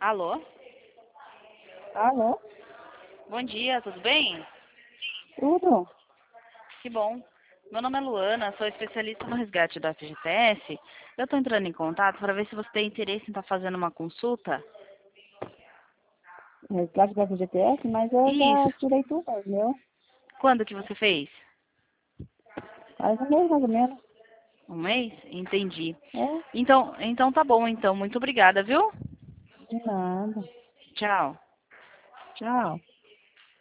Alô? Alô? Bom dia, tudo bem? Tudo? Que bom. Meu nome é Luana, sou especialista no resgate da FGTS. Eu estou entrando em contato para ver se você tem interesse em estar fazendo uma consulta. Resgate da FGTS, mas eu já Isso. tirei tudo, meu. Quando que você fez? Faz um mês mais ou menos. Um mês? Entendi. É, Então tá bom, então. Muito obrigada, viu? de nada. Tchau. Tchau.